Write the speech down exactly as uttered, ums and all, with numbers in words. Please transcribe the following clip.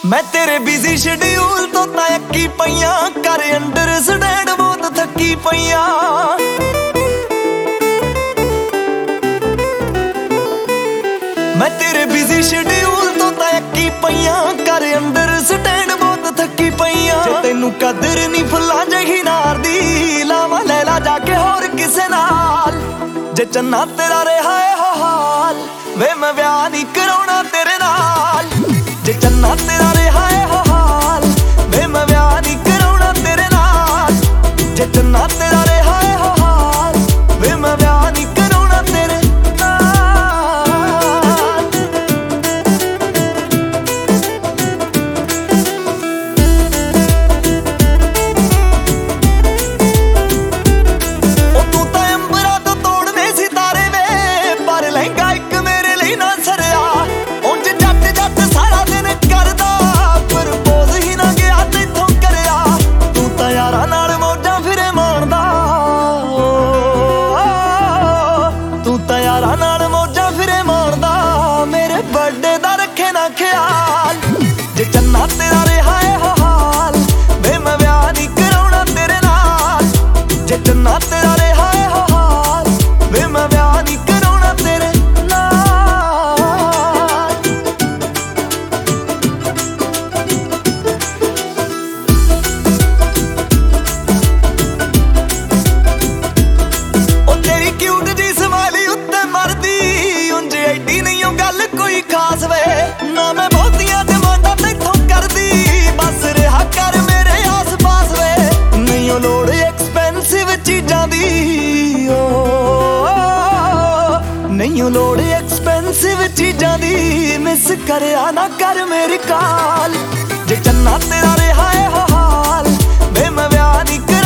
मैं तेरे busy schedule तो तयकी पईया कर अंडरस्टैंड बहुत थकी पईया। मैं तेरे बिजी शेड्यूल तो तयकी पईया कर अंडरस्टैंड बहुत थकी पईया। जे तैनू कदर नहीं फुल्लां जही नार दी लावां लैला जाके होर किसे नाल। जे चन्ना तेरा रहा है हो हाल वे मैं ब्याह नहीं कराउणा तेरे नाल। जे चन्ना तेरा रहा है हो हाल वे मैं ब्याह नहीं कराउणा तेरे नाल। जे चन्ना तेरा रहा है हो हाल वे मैं ब्याह नहीं कराउणा तेरे नाल मौजा फिरे मारदा मेरे बर्थडे दा रखे ना ख्याल। जे चन्ना तेरा रहा है हो हाल वे मैं ब्याह नहीं कराउणा तेरे नाल। जे चन्ना तेरा रहा है हो हाल वे मैं ब्याह नहीं कराउणा तेरे नाल। ओ तेरी क्यूट जी स्माइल उत्ते मरदी उंज एडी नहीं गल कोई खास वे ना मैं बहुतियां डिमांडां तैथों करदी बस रहा कर मेरे आस पास वे। नहीं लोड़ एक्सपेंसिव चीजां दी ओ नहीं लोड़ एक्सपेंसिव चीजां दी मिस करया ना कर मेरी काल। जे चन्ना तेरा रहा है हो हाल वे मैं ब्याह नहीं कर